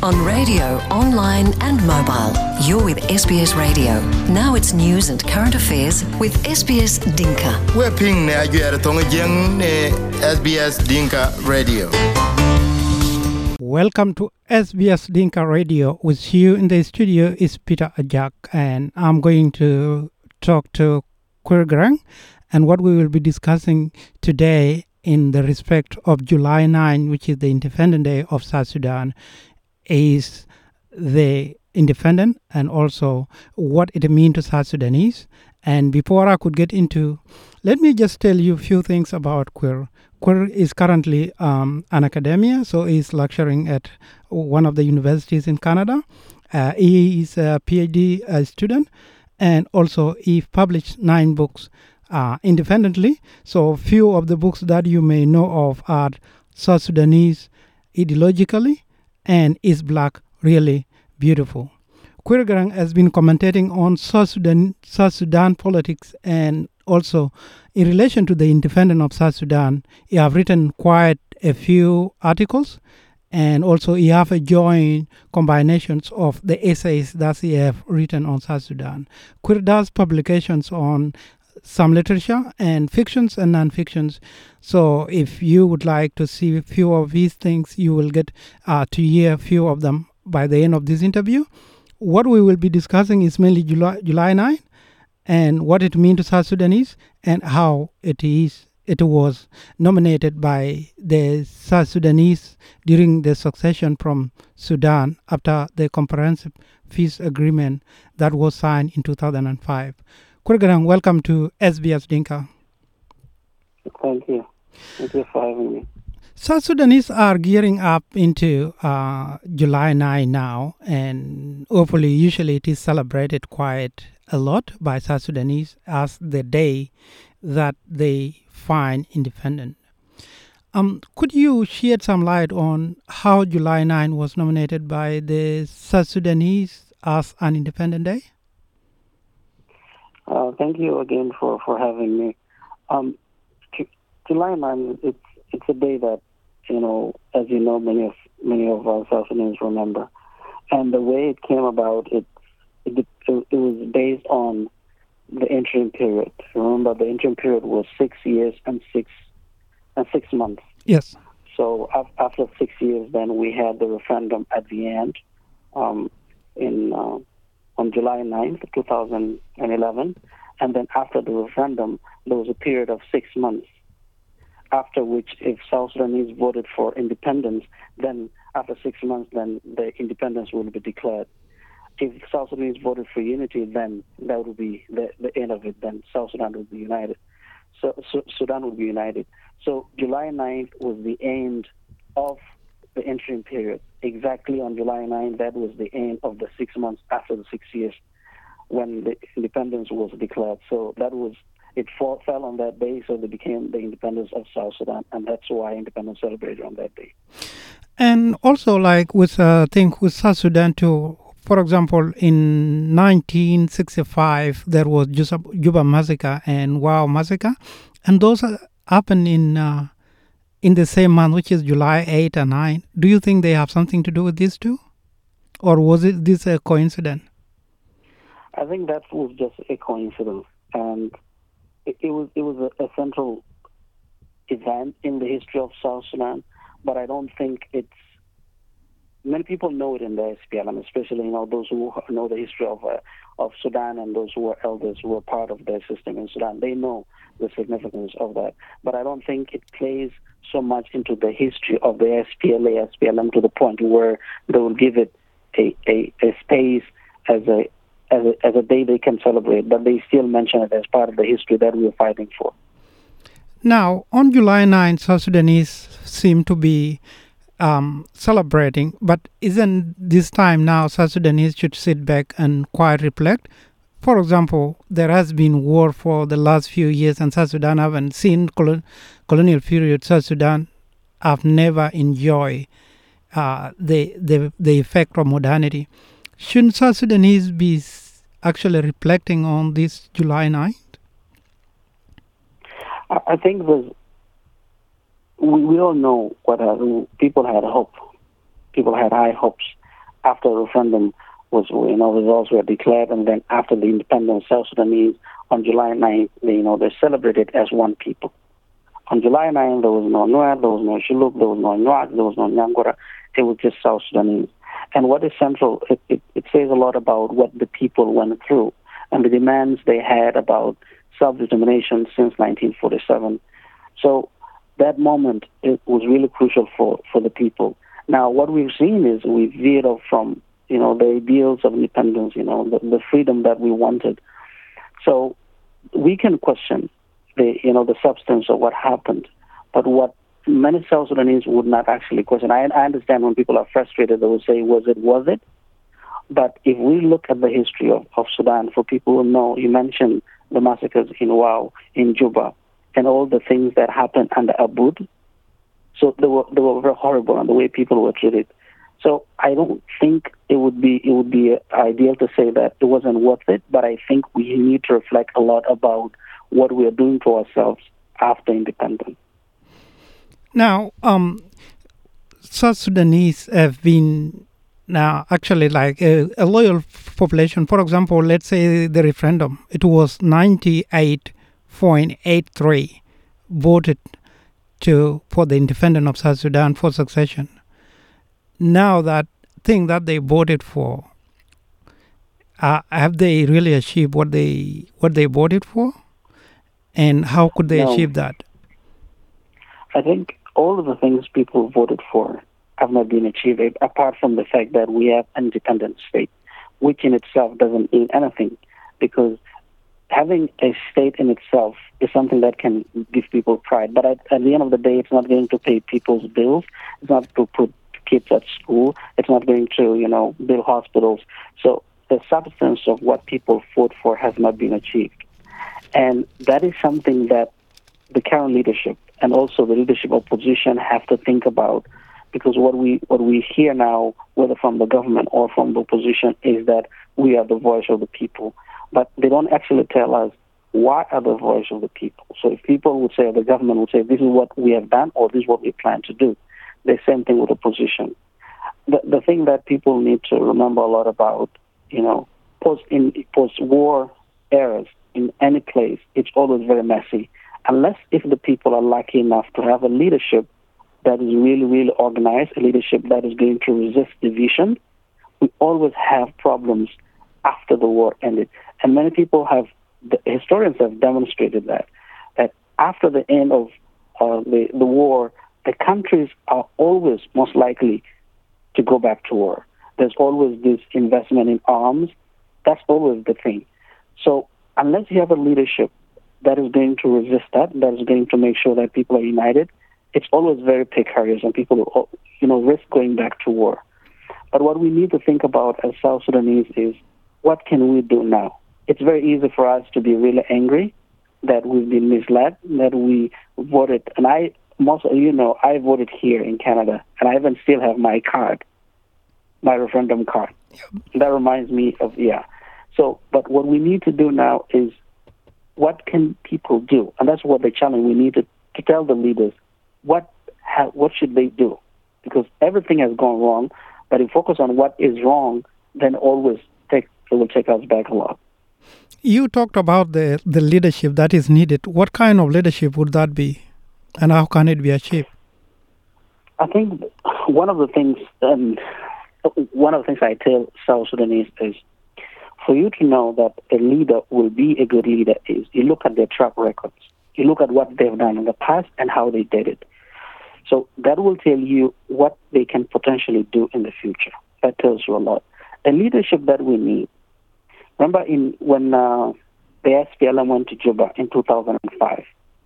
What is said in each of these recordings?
On radio, online and mobile. You're with SBS Radio. Now it's news and current affairs with SBS Dinka. We're ping ne ajuer tonga jeng ne SBS Dinka Radio. Welcome to SBS Dinka Radio. With you in the studio is Peter Ajak, and I'm going to talk to Quirgrang, and what we will be discussing today in the respect of July 9, which is the Independent Day of South Sudan, is the independent and also what it means to South Sudanese. And before I could get into, let me just tell you a few things about Quir. Quir is currently an academia, so he's lecturing at one of the universities in Canada. He is a PhD student, and also he published 9 books independently. So few of the books that you may know of are South Sudanese Ideologically and Is Black Really Beautiful? Quirgrang has been commentating on South Sudan politics, and also in relation to the independence of South Sudan. He have written quite a few articles, and also he have a joint combinations of the essays that he have written on South Sudan. Quir does publications on some literature and fictions and non-fictions. So if you would like to see a few of these things, you will get to hear a few of them by the end of this interview. What we will be discussing is mainly July 9 and what it means to South Sudanese and how it was nominated by the South Sudanese during the succession from Sudan after the comprehensive peace agreement that was signed in 2005. Quirgrang, welcome to SBS Dinka. Thank you. Thank you for having me. South Sudanese are gearing up into July 9 now, and hopefully, usually it is celebrated quite a lot by South Sudanese as the day that they find independent. Could you shed some light on how July 9 was nominated by the South Sudanese as an independent day? Thank you again for having me. July 9, it's a day that, as you know, many of our South Sudanese remember. And the way it came about, it was based on the interim period. Remember, the interim period was 6 years and 6 months. Yes. So after 6 years, then we had the referendum at the end on July 9th, 2011. And then after the referendum, there was a period of 6 months, after which if South Sudanese voted for independence, then after 6 months, then the independence will be declared. If South Sudanese voted for unity, then that would be the end of it. Then South Sudan would be united. So Sudan would be united. So July 9th was the end of the interim period. Exactly on July 9th, that was the end of the 6 months after the 6 years when the independence was declared. So it fell on that day, so they became the independence of South Sudan, and that's why independence celebrated on that day. And also, like with South Sudan too, for example, in 1965, there was Juba Massacre and Wow Massacre, and those happened in the same month, which is July 8 and 9. Do you think they have something to do with these two? Or was this a coincidence? I think that was just a coincidence. And it was a central event in the history of South Sudan, but I don't think many people know it in the SPLM, especially those who know the history of Sudan and those who are elders who were part of their system in Sudan. They know the significance of that, but I don't think it plays so much into the history of the SPLM to the point where they will give it a space as a day they can celebrate, but they still mention it as part of the history that we are fighting for. Now, on July 9, South Sudanese seem to be celebrating, but isn't this time now South Sudanese should sit back and quite reflect? For example, there has been war for the last few years, and South Sudan haven't seen colonial period. South Sudan have never enjoyed the effect of modernity. Shouldn't South Sudanese be actually reflecting on this July 9th? I think we all know what people had hope. People had high hopes after the referendum results were declared, and then after the independence, South Sudanese on July 9th, they celebrated as one people. On July 9th, there was no Nuer, there was no Shilluk, there was no Nyak, there was no Nyangura. It was just South Sudanese. And what is central, it says a lot about what the people went through and the demands they had about self-determination since 1947. So that moment, it was really crucial for the people. Now, what we've seen is we've veered off from, the ideals of independence, the freedom that we wanted. So we can question the substance of what happened, but what many South Sudanese would not actually question. I understand when people are frustrated, they will say, was it? But if we look at the history of Sudan, for people who know, you mentioned the massacres in Wau, in Juba, and all the things that happened under Aboud. So they were very horrible and the way people were treated. So I don't think it would be ideal to say that it wasn't worth it, but I think we need to reflect a lot about what we are doing to ourselves after independence. Now, South Sudanese have been now actually like a loyal population. For example, let's say the referendum, it was 98.83 voted for the independence of South Sudan for succession. Now that thing that they voted for, have they really achieved what they voted for? And how could they achieve that? I think all of the things people voted for have not been achieved, apart from the fact that we have an independent state, which in itself doesn't mean anything, because having a state in itself is something that can give people pride. But at the end of the day, it's not going to pay people's bills. It's not to put kids at school. It's not going to, build hospitals. So the substance of what people fought for has not been achieved. And that is something that the current leadership and also the leadership opposition have to think about, because what we hear now, whether from the government or from the opposition, is that we are the voice of the people. But they don't actually tell us why are the voice of the people. So if people would say, the government would say, this is what we have done or this is what we plan to do, the same thing with opposition. The thing that people need to remember a lot about, post-war eras in any place, it's always very messy. Unless if the people are lucky enough to have a leadership that is really, really organized, a leadership that is going to resist division, we always have problems after the war ended. And many people historians have demonstrated that after the end of the war, the countries are always most likely to go back to war. There's always this investment in arms. That's always the thing. So unless you have a leadership that is going to resist that is going to make sure that people are united, it's always very precarious and people will, risk going back to war. But what we need to think about as South Sudanese is, what can we do now? It's very easy for us to be really angry that we've been misled, that we voted. And I voted here in Canada, and I even still have my card, my referendum card. Yep. That reminds me of, So, but what we need to do now is, what can people do? And that's what the challenge. We need to tell the leaders what should they do, because everything has gone wrong. But if we focus on what is wrong, then it will take us back a lot. You talked about the leadership that is needed. What kind of leadership would that be, and how can it be achieved? I think one of the things I tell South Sudanese is, for you to know that a leader will be a good leader is you look at their track records. You look at what they've done in the past and how they did it. So that will tell you what they can potentially do in the future. That tells you a lot. The leadership that we need. Remember when the SPLM went to Juba in 2005.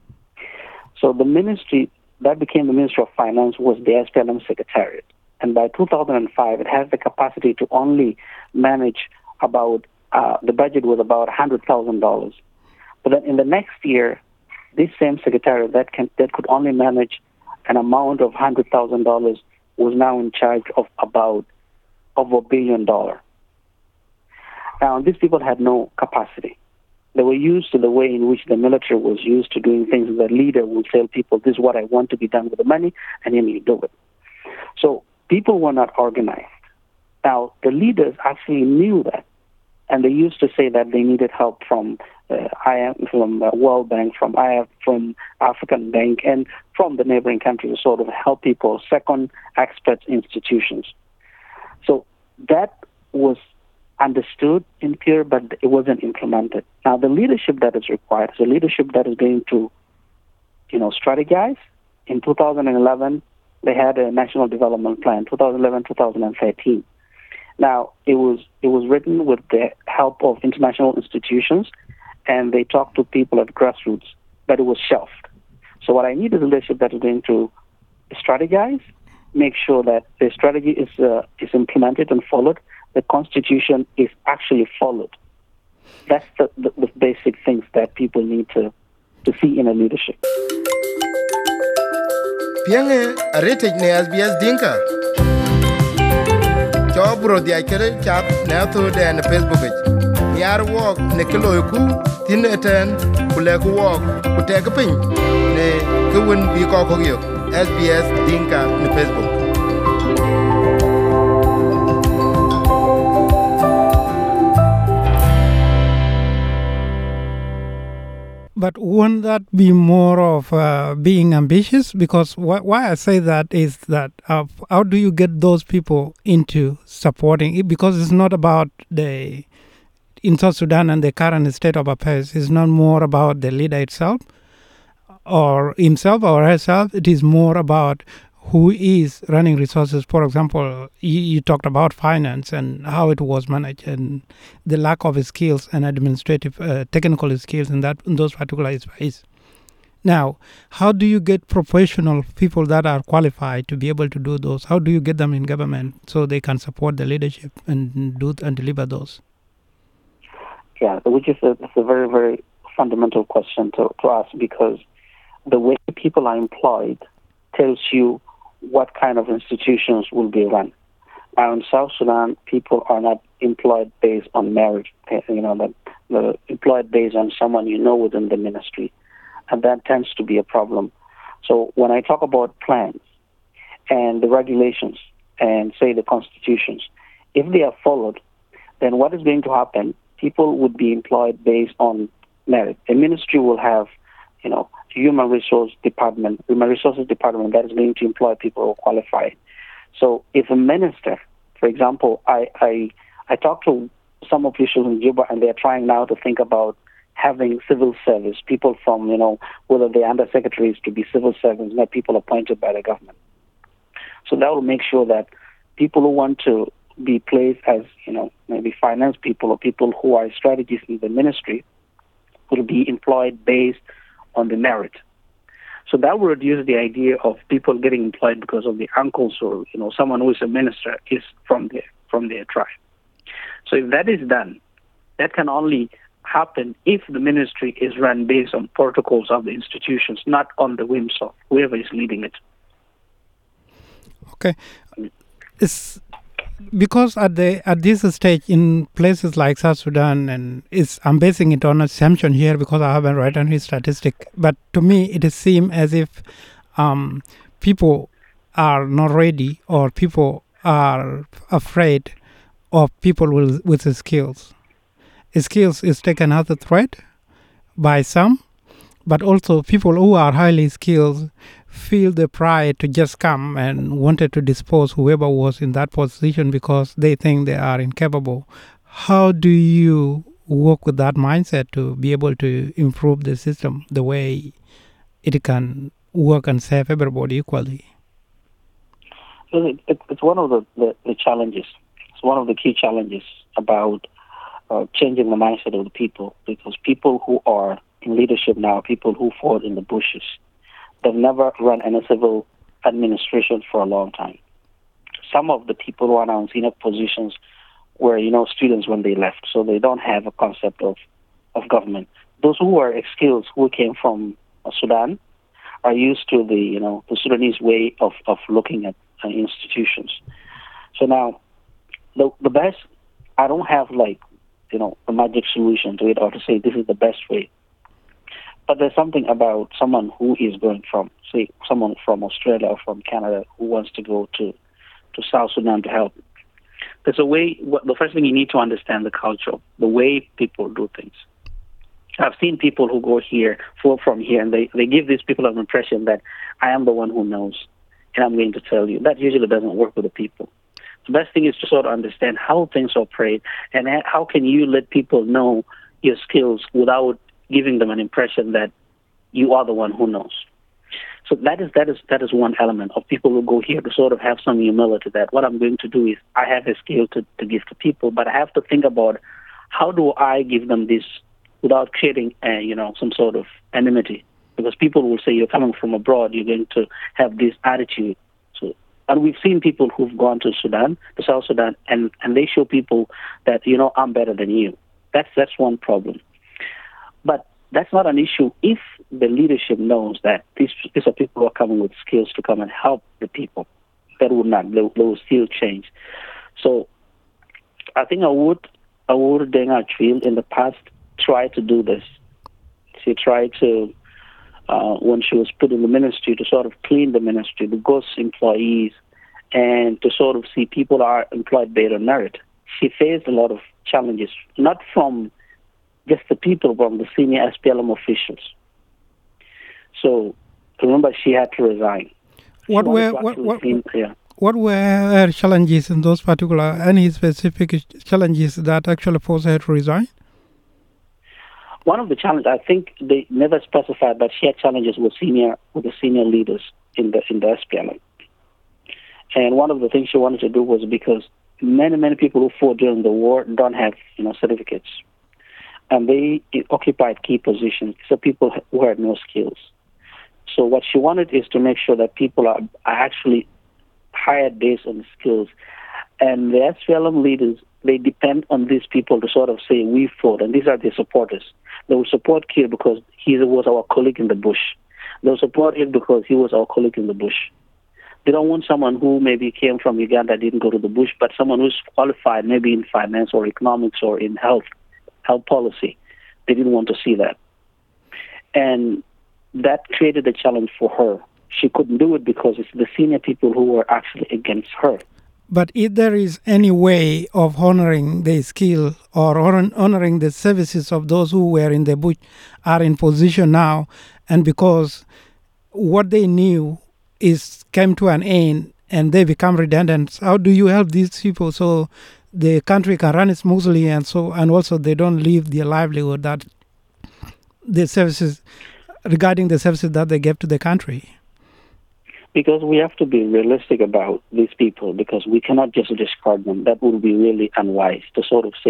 So the ministry that became the Ministry of Finance was the SPLM Secretariat. And by 2005, it has the capacity to only manage about, the budget was about $100,000. But then in the next year, this same secretariat that could only manage an amount of $100,000 was now in charge of about over $1 billion. Now, these people had no capacity. They were used to the way in which the military was used to doing things. The leader would tell people, this is what I want to be done with the money, and then you do it. So people were not organized. Now, the leaders actually knew that, and they used to say that they needed help from World Bank, from IMF, from African Bank, and from the neighboring countries to sort of help people, second expert institutions. So that was understood in PEER, but it wasn't implemented. Now, the leadership that is required is a leadership that is going to, strategize. In 2011, they had a national development plan, 2011-2013. Now, it was written with the help of international institutions, and they talked to people at grassroots, but it was shelved. So what I need is a leadership that is going to strategize, make sure that the strategy is implemented and followed, the Constitution is actually followed. That's the basic things that people need to see in a leadership. Piange arete ne SBS Dinka. Jobro dia kere chat na to den Facebook. Yar walk ne kilo ku tin eten kule ku walk ku tek pin ne kun bi ko yo SBS Dinka ne Facebook. But wouldn't that be more of being ambitious? Because why I say that is that how do you get those people into supporting it? Because it's not about in South Sudan and the current state of affairs. It's not more about the leader itself or himself or herself. It is more about who is running resources. For example, you talked about finance and how it was managed and the lack of skills and administrative technical skills in those particular spaces. Now, how do you get professional people that are qualified to be able to do those? How do you get them in government so they can support the leadership and do and deliver those? Yeah, which is a very, very fundamental question to ask, because the way people are employed tells you what kind of institutions will be run. Now, in South Sudan, people are not employed based on merit. They're employed based on someone within the ministry, and that tends to be a problem. So when I talk about plans and the regulations and, say, the constitutions, if they are followed, then what is going to happen? People would be employed based on merit. The ministry will have, human resources department that is going to employ people who are qualified. So if a minister, for example, I talked to some officials in Juba, and they're trying now to think about having civil service, people from, whether they're undersecretaries to be civil servants, not people appointed by the government. So that will make sure that people who want to be placed as, maybe finance people or people who are strategists in the ministry will be employed based on the merit. So that will reduce the idea of people getting employed because of the uncles or, someone who is a minister is from their tribe. So if that is done, that can only happen if the ministry is run based on protocols of the institutions, not on the whims of whoever is leading it. Okay. It's because at this stage in places like South Sudan, and I'm basing it on assumption here because I haven't read any statistic, but to me it seems as if people are not ready, or people are afraid of people with the skills. Skills is taken as a threat by some, but also people who are highly skilled feel the pride to just come and wanted to dispose whoever was in that position because they think they are incapable. How do you work with that mindset to be able to improve the system the way it can work and serve everybody equally? It's one of the challenges. It's one of the key challenges about changing the mindset of the people, because people who are in leadership now, people who fought in the bushes, they've never run any civil administration for a long time. Some of the people who are now in senior positions were, students when they left, so they don't have a concept of government. Those who are skilled, who came from Sudan, are used to the Sudanese way of looking at institutions. So now, the best, I don't have a magic solution to it or to say this is the best way. But there's something about someone who is going from, say, someone from Australia or from Canada who wants to go to South Sudan to help. There's a way. The first thing you need to understand the culture, the way people do things. I've seen people who go here, from here, and they give these people an impression that I am the one who knows, and I'm going to tell you. That usually doesn't work with the people. The best thing is to sort of understand how things operate, and how can you let people know your skills without giving them an impression that you are the one who knows. So that is one element of people who go here to sort of have some humility that what I'm going to do is I have a skill to give to people, but I have to think about how do I give them this without creating some sort of enmity, because people will say you're coming from abroad, you're going to have this attitude. So, and we've seen people who've gone to South Sudan, and they show people that I'm better than you. That's one problem. But that's not an issue if the leadership knows that these are people who are coming with skills to come and help the people. That would not, they will still change. So I think Awur Deng Achwil in the past tried to do this. She tried to, when she was put in the ministry, to sort of clean the ministry, the ghost employees, and to sort of see people are employed based on merit. She faced a lot of challenges, not from just the people, from the senior SPLM officials. So remember, she had to resign. What were her challenges in those particular, any specific challenges that actually forced her to resign? One of the challenges, I think they never specified, but she had challenges with the senior leaders in the SPLM. And one of the things she wanted to do was because many people who fought during the war don't have certificates, and they occupied key positions. So people who had no skills. So what she wanted is to make sure that people are actually hired based on skills, and the SPLM leaders, they depend on these people to sort of say we fought, and these are their supporters. They will support Kiir because he was our colleague in the bush. They'll support him because he was our colleague in the bush. They don't want someone who maybe came from Uganda, didn't go to the bush, but someone who's qualified maybe in finance or economics or in health policy. They didn't want to see that. And that created a challenge for her. She couldn't do it because it's the senior people who were actually against her. But if there is any way of honoring the skill or honoring the services of those who were in the bush are in position now, and because what they knew came to an end and they become redundant, how do you help these people so the country can run smoothly and also they don't leave their livelihood that the services regarding the services that they gave to the country? Because we have to be realistic about these people, because we cannot just discard them. That would be really unwise to sort of say,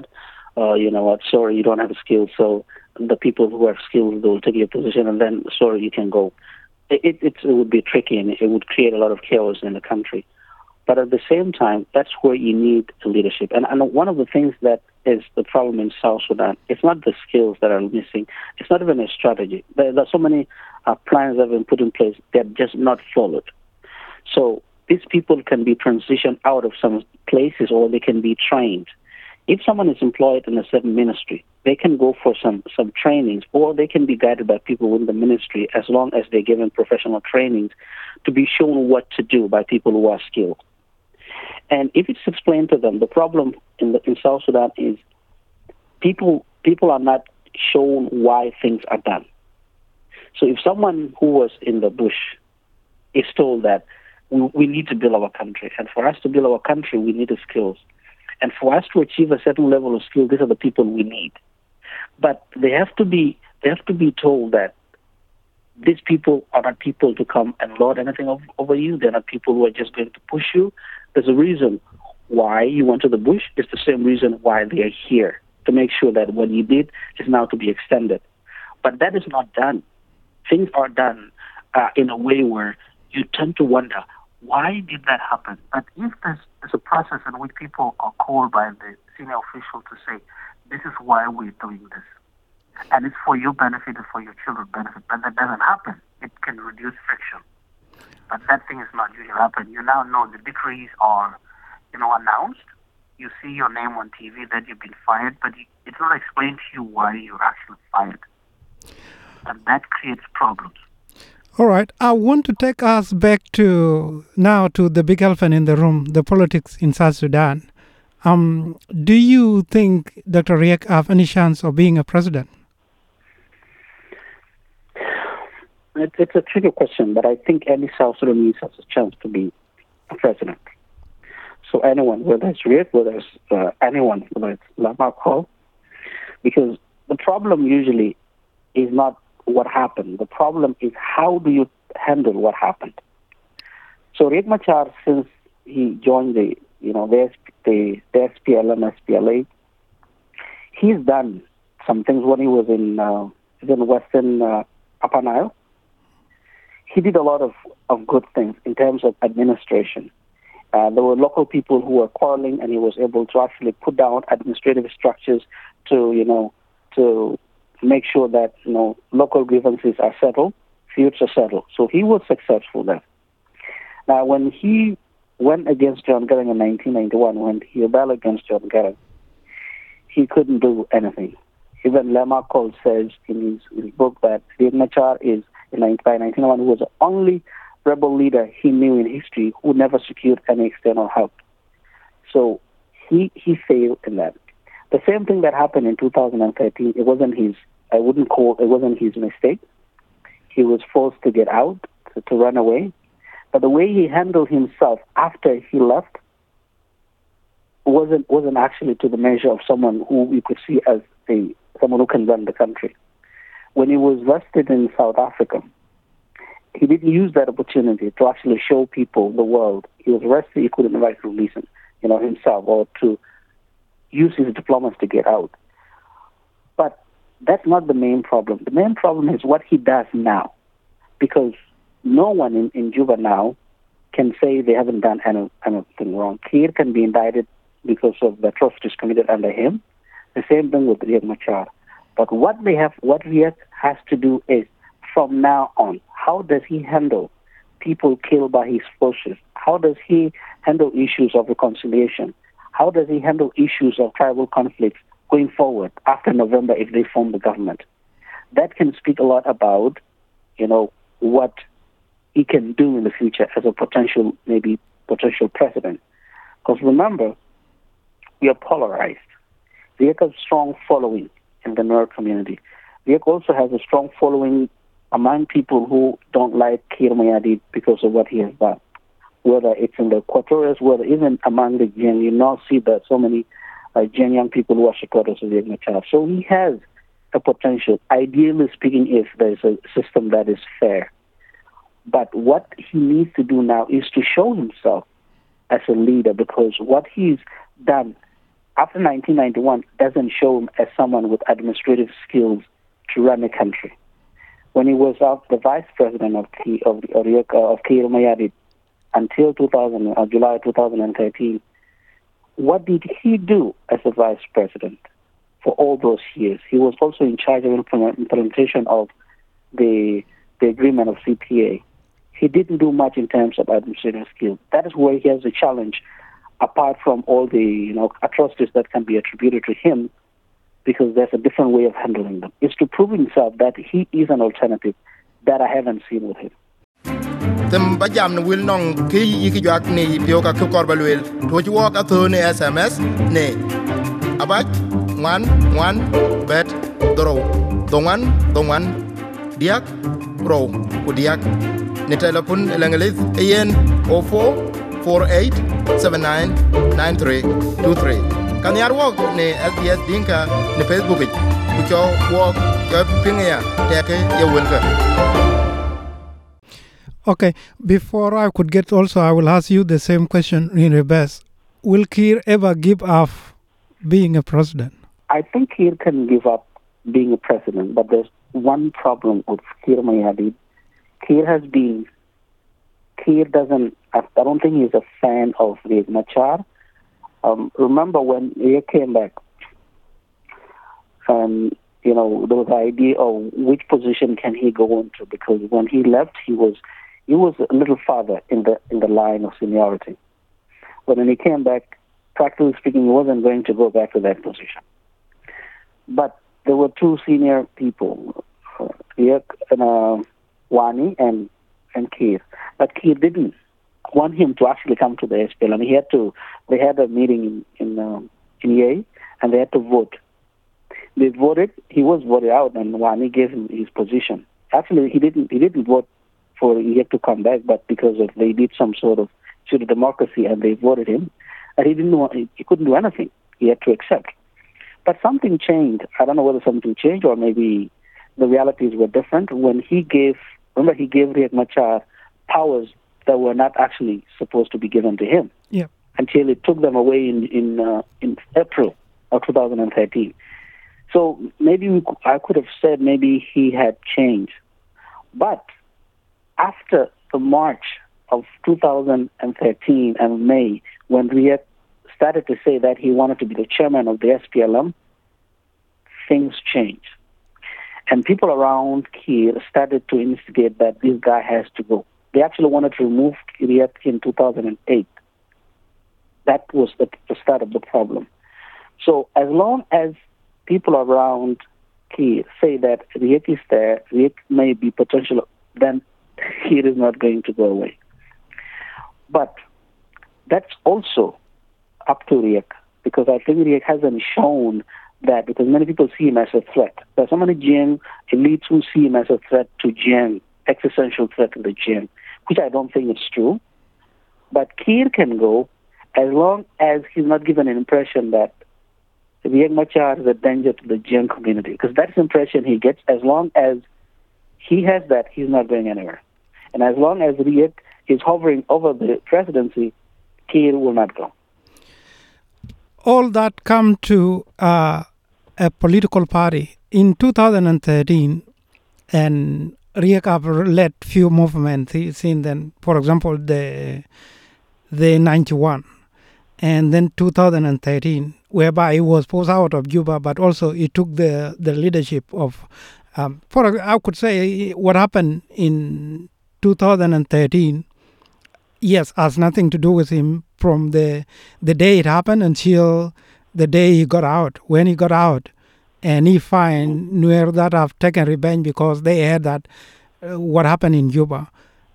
sorry, you don't have a skill, so the people who have skills, they will take your position, and then, sorry, you can go. It would be tricky, and it would create a lot of chaos in the country. But at the same time, that's where you need leadership. And one of the things that is the problem in South Sudan, it's not the skills that are missing. It's not even a strategy. There are so many plans that have been put in place that are just not followed. So these people can be transitioned out of some places, or they can be trained. If someone is employed in a certain ministry, they can go for some trainings, or they can be guided by people within the ministry as long as they're given professional trainings to be shown what to do by people who are skilled. And if it's explained to them, the problem in South Sudan is people are not shown why things are done. So if someone who was in the bush is told that we need to build our country, and for us to build our country, we need the skills. And for us to achieve a certain level of skill, these are the people we need. But they have to be told that these people are not people to come and lord anything over you. They're not people who are just going to push you. There's a reason why you went to the bush. It's the same reason why they are here, to make sure that what you did is now to be extended. But that is not done. Things are done in a way where you tend to wonder, why did that happen? But if there's a process in which people are called by the senior official to say, this is why we're doing this, and it's for your benefit and for your children's benefit, but that doesn't happen, it can reduce friction. But that thing is not usually happen. You now know the decrees are, announced. You see your name on TV that you've been fired, but it's not explained to you why you're actually fired. And that creates problems. All right. I want to take us back to the big elephant in the room, the politics in South Sudan. Do you think Dr. Riek have any chance of being a president? It's a tricky question, but I think any South Sudanese has a chance to be a president. So anyone, whether it's Riek, whether it's anyone, whether it's Lama Call, because the problem usually is not what happened. The problem is how do you handle what happened. So Riek Machar, since he joined the SPLM, SPLA, he's done some things when he was in Western Upper Nile. He did a lot of good things in terms of administration. There were local people who were quarreling, and he was able to actually put down administrative structures to make sure that local grievances are settled, feuds are settled. So he was successful there. Now, when he went against John Garang in 1991, when he rebelled against John Garang, he couldn't do anything. Even Lama Cole says in his book that Riek Machar is, by 1991, was the only rebel leader he knew in history who never secured any external help. So he failed in that. The same thing that happened in 2013, it wasn't his mistake. He was forced to get out, to run away. But the way he handled himself after he left wasn't actually to the measure of someone who we could see as someone who can run the country. When he was arrested in South Africa, he didn't use that opportunity to actually show people, the world. He was arrested, he couldn't invite release himself, or to use his diplomacy to get out. But that's not the main problem. The main problem is what he does now. Because no one in Juba now can say they haven't done anything wrong. Kiir can be indicted because of the atrocities committed under him. The same thing with Riek Machar. But what Riek has to do is, from now on, how does he handle people killed by his forces? How does he handle issues of reconciliation? How does he handle issues of tribal conflicts going forward after November if they form the government? That can speak a lot about, what he can do in the future as a potential president. Because remember, we are polarized. Riek has a strong following in the Nuer community. Riek also has a strong following among people who don't like Kir Mayadit because of what he has done. Whether it's in the Equatorials, whether even among the Gen, you now see that so many Gen young people who are supporters of Riek Machar. So he has a potential, ideally speaking, if there's a system that is fair. But what he needs to do now is to show himself as a leader, because what he's done after 1991 doesn't show him as someone with administrative skills to run a country. When he was the vice president of Kir Mayadit until July 2013, what did he do as a vice president for all those years? He was also in charge of implementation of the agreement of CPA. He didn't do much in terms of administrative skills. That is where he has a challenge, apart from all the atrocities that can be attributed to him, because there's a different way of handling them. It's to prove himself that he is an alternative that I haven't seen with him. Them bajam will nong ki yiki jak ni pioka ku korbalwel to walk a to ne SMS ne abaj one bet doro dongan diak pro udiak ne telepon elangelis yen 0448799323 kan yar walk ne SBS Dinka ne Facebook ku cho walk ke pingya teke ye welka. Okay, before I could get also, I will ask you the same question in reverse. Will Kiir ever give up being a president? I think Kiir can give up being a president, but there's one problem with Kir Mayadit. I don't think he's a fan of Riek Machar. Remember when he came back, there was the idea of which position can he go into, because when he left, he was a little farther in the line of seniority. But when he came back, practically speaking, he wasn't going to go back to that position. But there were two senior people, Riek and Wani and Kiir. But Kiir didn't want him to actually come to the SPLM. They had a meeting in Yei, and they had to vote. They voted. He was voted out, and Wani gave him his position. Actually, he didn't vote for Riek to come back, but because they did some sort of pseudo democracy, and they voted him, and he couldn't do anything. He had to accept. But something changed. I don't know whether something changed or maybe the realities were different when he gave Riek Machar powers that were not actually supposed to be given to him. Yeah. Until it took them away in April of 2013. So maybe I could have said maybe he had changed. But after the March of 2013 and May, when Riek started to say that he wanted to be the chairman of the SPLM, things changed. And people around Kiir started to instigate that this guy has to go. They actually wanted to remove Riek in 2008. That was the start of the problem. So as long as people around Kiir say that Riek is there, Riek may be potential, then Kiir is not going to go away. But that's also up to Riek, because I think Riek hasn't shown that, because many people see him as a threat. There are so many Jiang elites who see him as a threat to Jiang, existential threat to the Jiang, which I don't think is true. But Kiir can go as long as he's not given an impression that Riek Machar is a danger to the Jiang community, because that's the impression he gets. As long as he has that, he's not going anywhere. And as long as Riek is hovering over the presidency, Kiir will not go. All that come to a political party. In 2013, and Riek have led few movements since then. For example, the 91, and then 2013, whereby he was forced out of Juba, but also he took the leadership of. I could say what happened in 2013. Yes, has nothing to do with him from the day it happened until the day he got out. When he got out, and he find Nuer that have taken revenge because they heard that what happened in Juba.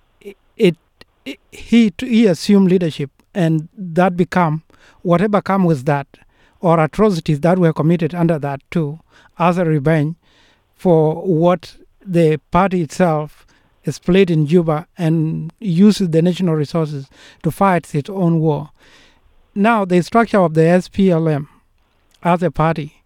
He assumed leadership, and that become whatever come with that, or atrocities that were committed under that too, as a revenge for what the party itself is played in Juba and uses the national resources to fight its own war. Now, the structure of the SPLM as a party,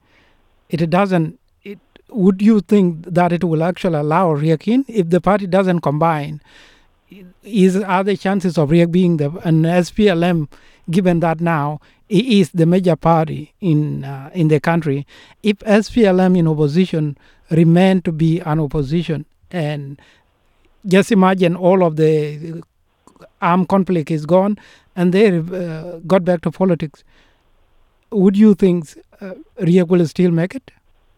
would you think that it will actually allow Riek in? If the party doesn't combine, are there chances of Riek being an SPLM, given that now it is the major party in the country? If SPLM in opposition remain to be an opposition, and just imagine all of the armed conflict is gone and they got back to politics, would you think Riek will still make it?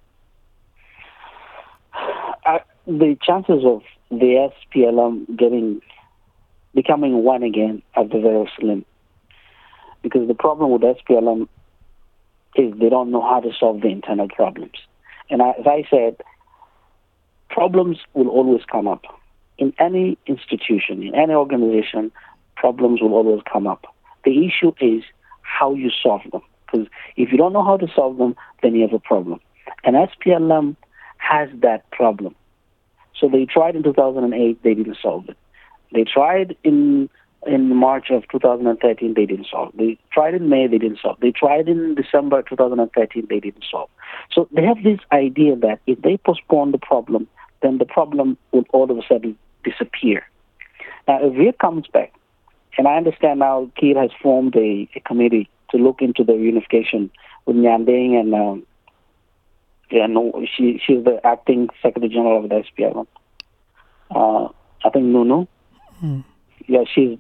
The chances of the SPLM becoming one again are very slim. Because the problem with SPLM is they don't know how to solve the internal problems. And as I said, problems will always come up. In any institution, in any organization, problems will always come up. The issue is how you solve them. Because if you don't know how to solve them, then you have a problem. And SPLM has that problem. So they tried in 2008, they didn't solve it. They tried in March of 2013, they didn't solve. They tried in May, they didn't solve. They tried in December 2013, they didn't solve. So they have this idea that if they postpone the problem, then the problem will all of a sudden disappear. Now, if Riek comes back, and I understand now Kiir has formed a committee to look into the unification with Nyandeng, and she's the acting Secretary General of the SPLM. I think Nunu. Yeah, she's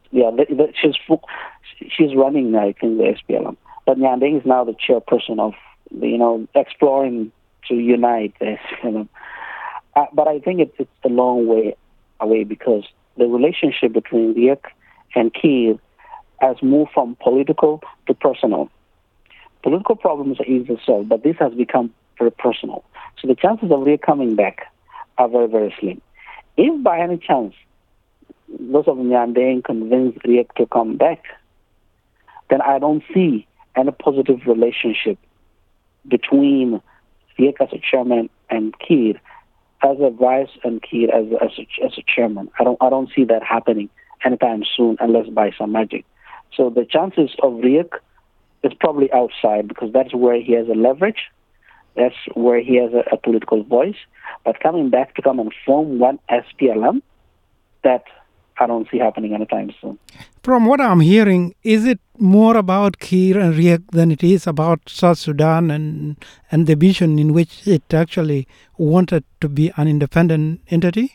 running, I think, the SPLM. But Nyandeng is now the chairperson of exploring to unite the SPLM. But I think it's a long way away, because the relationship between Riek and Kiir has moved from political to personal. Political problems are easy to solve, but this has become very personal. So the chances of Riek coming back are very, very slim. If by any chance those of Nyandeng convince Riek to come back, then I don't see any positive relationship between Riek as a chairman and Kiir as a vice and Kiir as a chairman. I don't see that happening anytime soon unless by some magic. So the chances of Riek is probably outside because that's where he has a leverage. That's where he has a political voice. But coming back to come and form one SPLM, that I don't see happening anytime soon. From what I'm hearing, is it more about Kiir and Riek than it is about South Sudan and the vision in which it actually wanted to be an independent entity?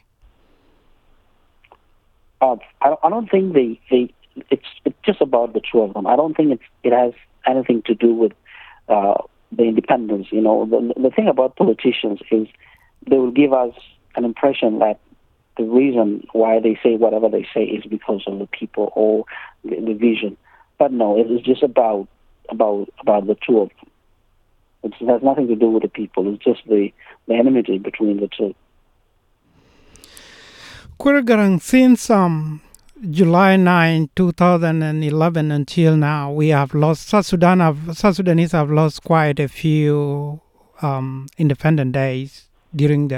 I don't think it's just about the two of them. I don't think it has anything to do with the independence. You know, the thing about politicians is they will give us an impression that the reason why they say whatever they say is because of the people or the vision. But no, it is just about the two of them. It has nothing to do with the people. It's just the enmity between the two. Kurgarang, since July 9, 2011 until now, we have lost, South Sudanese have lost quite a few independent days during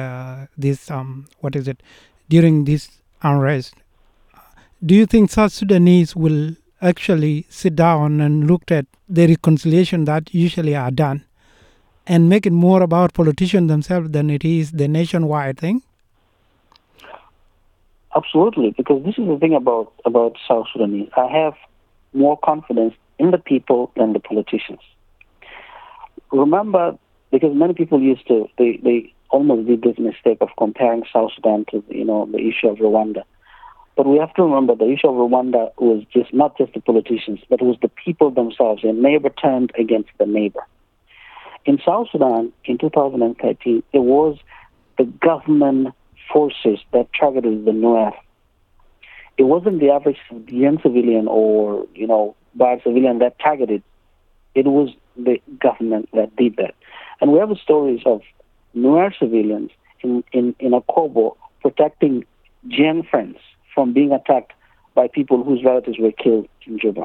during this unrest. Do you think South Sudanese will actually sit down and look at the reconciliation that usually are done and make it more about politicians themselves than it is the nationwide thing? Absolutely, because this is the thing about South Sudanese. I have more confidence in the people than the politicians. Remember, because many people they almost did this mistake of comparing South Sudan to the issue of Rwanda. But we have to remember the issue of Rwanda was not just the politicians, but it was the people themselves. A neighbor turned against the neighbor. In South Sudan, in 2013, it was the government forces that targeted the Nuer. It wasn't the average young civilian or, bad civilian that targeted. It was the government that did that. And we have stories of Nuer civilians in Akobo protecting Jiang friends from being attacked by people whose relatives were killed in Juba.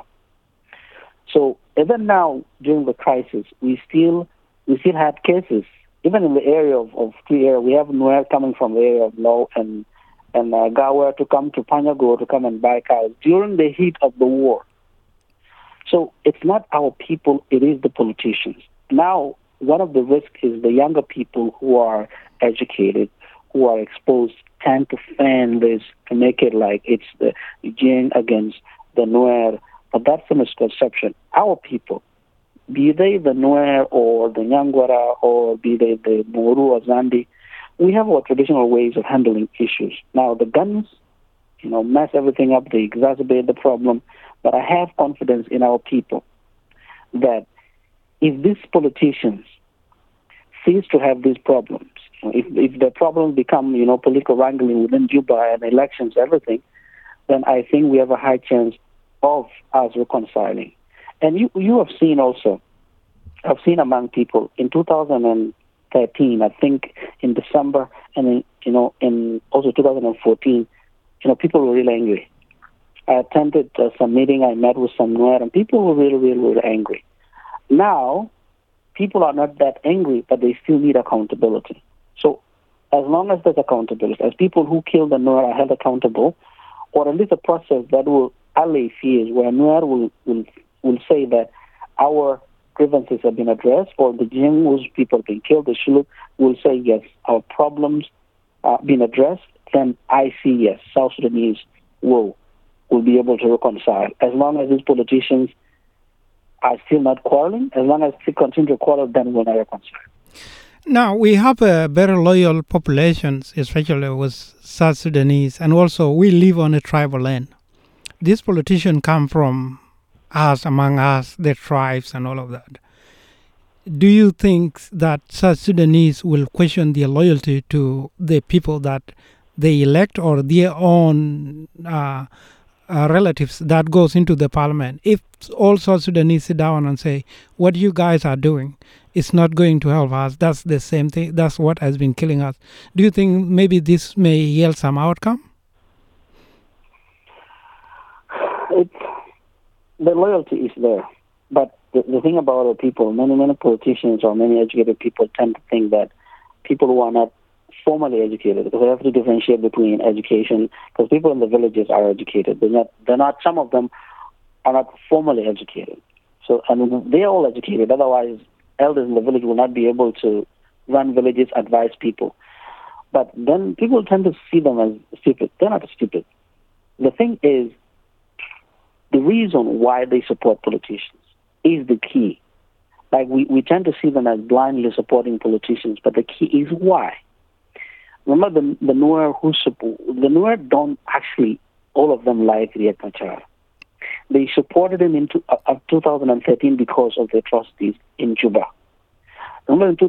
So even now, during the crisis, we still had cases. Even in the area of Free Area, we have Nuer coming from the area of Law and Gawer to come to Panyago to come and buy cows during the heat of the war. So it's not our people, it is the politicians. Now, one of the risks is the younger people who are educated, who are exposed, tend to fan this to make it like it's the Jing against the Nuer. But that's a misconception. Our people, be they the Nuer or the Nyangwara or be they the Moru or Zandi, we have our traditional ways of handling issues. Now, the guns, mess everything up, they exacerbate the problem. But I have confidence in our people that if these politicians cease to have these problems, if the problems become, political wrangling within Juba and elections, everything, then I think we have a high chance of us reconciling. And you have seen also, I've seen among people in 2013, I think in December, and in also 2014, people were really angry. I attended some meeting, I met with some Nuer, and people were really, really, really angry. Now, people are not that angry, but they still need accountability. So as long as there's accountability, as people who killed the Nuer are held accountable, or at least a process that will allay fears, where Nuer will say that our grievances have been addressed, or the Jing whose people have been killed, the Shuluk, will say, yes, our problems have been addressed, then I see, yes, South Sudanese will be able to reconcile. As long as these politicians are still not quarreling, as long as they continue to quarrel, then we'll not reconcile. Now, we have a very loyal populations, especially with South Sudanese, and also we live on a tribal land. These politicians come from us, among us, the tribes and all of that. Do you think that South Sudanese will question their loyalty to the people that they elect or their own relatives that goes into the parliament? If all South Sudanese sit down and say, what you guys are doing is not going to help us, that's the same thing, that's what has been killing us. Do you think maybe this may yield some outcome? The loyalty is there. But the thing about our people, many politicians or many educated people tend to think that people who are not formally educated, because we have to differentiate between education, because people in the villages are educated. They're not, some of them are not formally educated. So, and they're all educated. Otherwise, elders in the village will not be able to run villages, advise people. But then people tend to see them as stupid. They're not stupid. The thing is, the reason why they support politicians is the key. Like, we tend to see them as blindly supporting politicians, but the key is why. Remember the Nuer who support, the Nuer don't actually, all of them like Riek Machar. They supported him in 2013 because of the atrocities in Juba. Remember in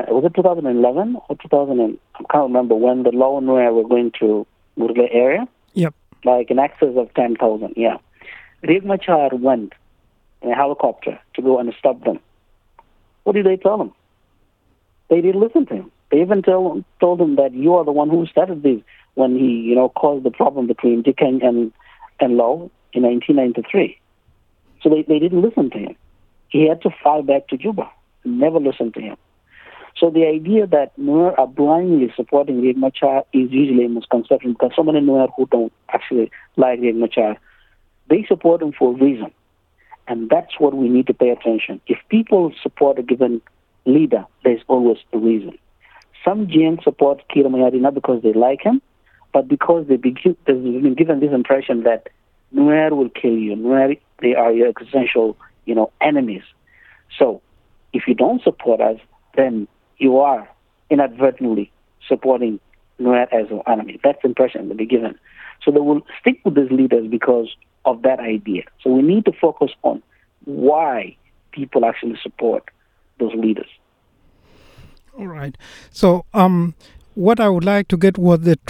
2011 or 2000? I can't remember, when the Law Nuer were going to Murle area? Yep. Like in excess of 10,000, yeah. Riek Machar went in a helicopter to go and stop them. What did they tell him? They didn't listen to him. They even told him that you are the one who started this, when he, caused the problem between Dikeng and Law in 1993. So they didn't listen to him. He had to fly back to Juba. Never listened to him. So the idea that Nuer are blindly supporting Riek Machar is usually a misconception, because so many Nuer who don't actually like Riek Machar, they support him for a reason. And that's what we need to pay attention. If people support a given leader, there's always a reason. Some Jiang support Kir Mayadi not because they like him, but because they've been given this impression that Nuer will kill you. Nuer, they are your existential, enemies. So if you don't support us, then you are inadvertently supporting Nuer as an enemy. That's the impression they'll be given. So they will stick with these leaders because of that idea. So we need to focus on why people actually support those leaders. All right. So what I would like to get was the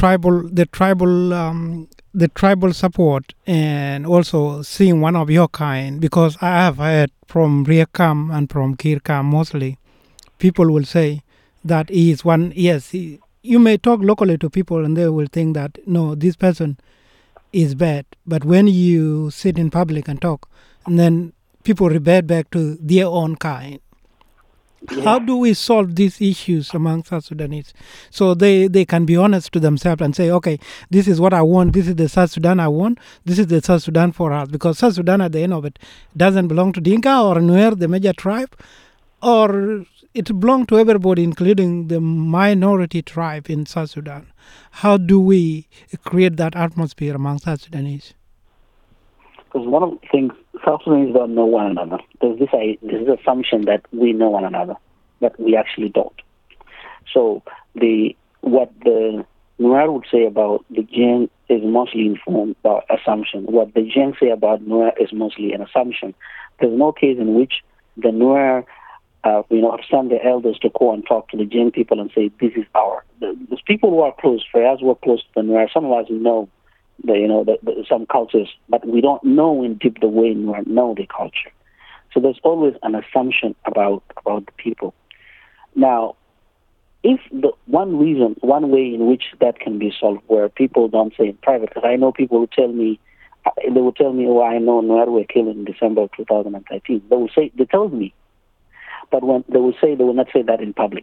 tribal support, and also seeing one of your kind, because I have heard from Riek Kam and from Kir Kam mostly, people will say that he is one. Yes, you may talk locally to people and they will think that, no, this person is bad. But when you sit in public and talk, and then people revert back to their own kind. Yeah. How do we solve these issues among South Sudanese? So they can be honest to themselves and say, okay, this is what I want. This is the South Sudan I want. This is the South Sudan for us. Because South Sudan, at the end of it, doesn't belong to Dinka or Nuer, the major tribe, or it belongs to everybody, including the minority tribe in South Sudan. How do we create that atmosphere among South Sudanese? Because one of the things, South Sudanese don't know one another. There's this assumption that we know one another, but we actually don't. So what the Nuer would say about the Jiang is mostly informed by assumption. What the Jiang say about Nuer is mostly an assumption. There's no case in which the Nuer have sent their elders to go and talk to the Jiang people and say, this is those people who are close, for us who are close to the Nuer, some of us know some cultures, but we don't know in deep the way Nuer know the culture. So there's always an assumption about the people. Now, if the one way in which that can be solved, where people don't say in private, because I know people who tell me, oh, I know Nuer were killed in December of 2013. They tell me, but when they will not say that in public.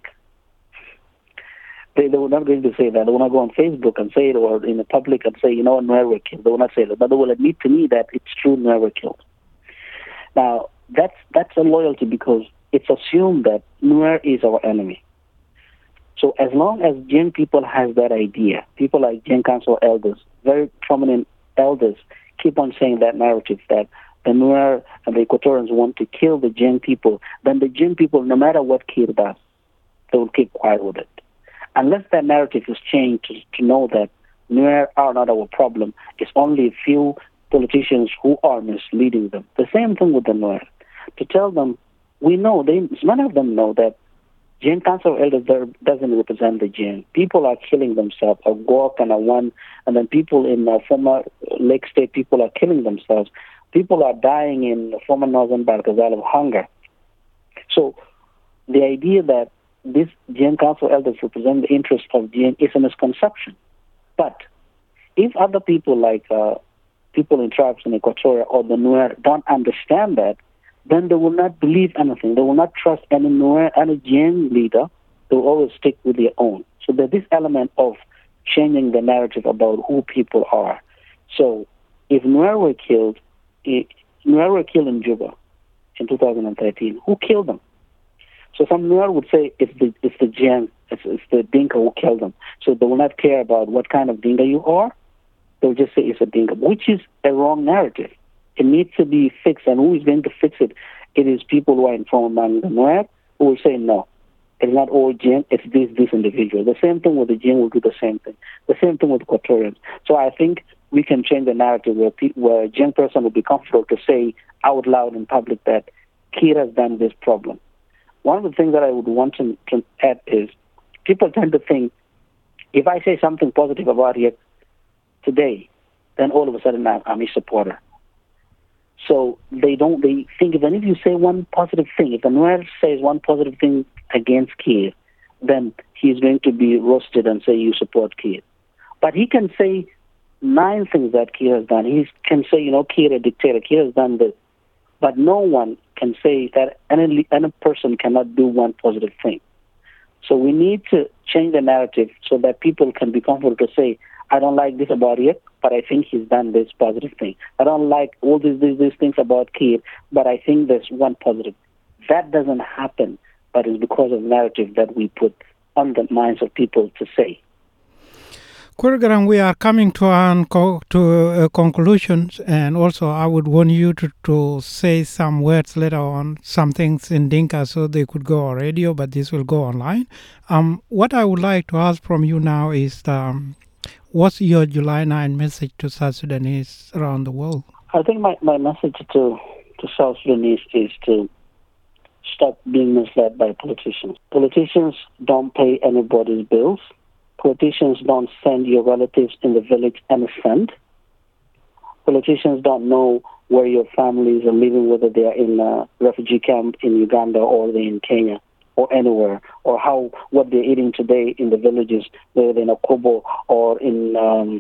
They were not going to say that. They will not go on Facebook and say it, or in the public and say, Nuer were killed. They will not say that. But they will admit to me that it's true, Nuer were killed. Now, that's a loyalty, because it's assumed that Nuer is our enemy. So as long as Jiang people has that idea, people like Jiang Council elders, very prominent elders, keep on saying that narrative that the Nuer and the Equatorians want to kill the Jiang people, then the Jiang people, no matter what Kir does, they will keep quiet with it. Unless that narrative is changed to know that Nuer are not our problem, it's only a few politicians who are misleading them. The same thing with the Nuer. To tell them, many of them know that Jiang Council elders doesn't represent the Jiang. People are killing themselves, a Gok and a One, and then people in former Lake State, people are killing themselves. People are dying in former Northern Barkazal of hunger. So the idea that this Jiang Council elders represent the interests of Jiang is a misconception. But if other people like people in tribes in Equatoria or the Nuer don't understand that, then they will not believe anything. They will not trust any Nuer, any Jiang leader. They will always stick with their own. So there's this element of changing the narrative about who people are. So if Nuer were killed in Juba in 2013, who killed them? So some Nuer would say it's the Jiang, it's the Dinka who killed them. So they will not care about what kind of Dinka you are. They'll just say it's a Dinka, which is a wrong narrative. It needs to be fixed, and who is going to fix it? It is people who are informed among the Nuer who will say no. It's not all Jiang, it's this individual. The same thing with the Jiang will do the same thing. The same thing with Equatorians. So I think we can change the narrative where a Jiang person will be comfortable to say out loud in public that Kiir has done this problem. One of the things that I would want to add is people tend to think if I say something positive about it today, then all of a sudden I'm a supporter. So they think even if you say one positive thing, if the Nuer says one positive thing against Kiir, then he's going to be roasted and say you support Kiir. But he can say 9 things that Kiir has done. He can say, Kiir a dictator, Kiir has done this. But no one can say that any person cannot do one positive thing. So we need to change the narrative so that people can be comfortable to say, I don't like this about it, but I think he's done this positive thing. I don't like all these things about Kiir, but I think there's one positive. That doesn't happen, but it's because of narrative that we put on the minds of people to say. Kurgarang, we are coming to conclusions, and also I would want you to say some words later on, some things in Dinka so they could go on radio, but this will go online. What I would like to ask from you now is what's your July 9 message to South Sudanese around the world? I think my message to South Sudanese is to stop being misled by politicians. Politicians don't pay anybody's bills. Politicians don't send your relatives in the village any cent. Politicians don't know where your families are living, whether they are in a refugee camp in Uganda or they're in Kenya or anywhere, or what they're eating today in the villages, whether they're in Akobo or in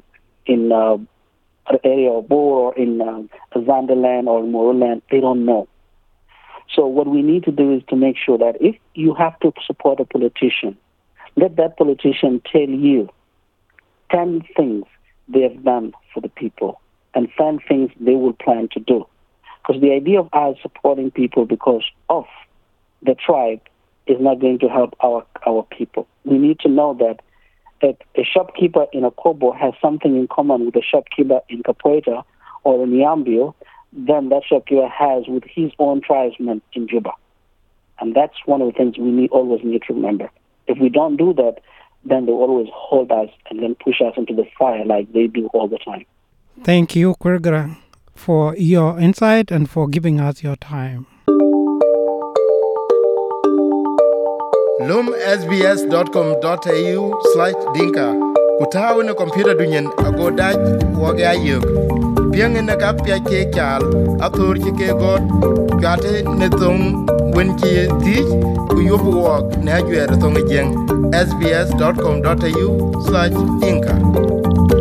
an area of Bor or in Zanderland or Moruland. They don't know. So what we need to do is to make sure that if you have to support a politician, let that politician tell you 10 things they have done for the people and 10 things they will plan to do. Because the idea of us supporting people because of the tribe is not going to help our people. We need to know that if a shopkeeper in Akobo has something in common with a shopkeeper in Capoeira or in Yambio, then that shopkeeper has with his own tribesmen in Juba. And that's one of the things we always need to remember. If we don't do that, then they always hold us and then push us into the fire like they do all the time. Thank you, Kurgarang, for your insight and for giving us your time. Lum sbs.com.au/dinka. Kutawi na kompyuta dunyen ago daj wage ayuk. Piang na ka pya ke chal atur ke god gate ne tong wen ki ti ku yobu wok na jwer tong jeng sbs.com.au/dinka.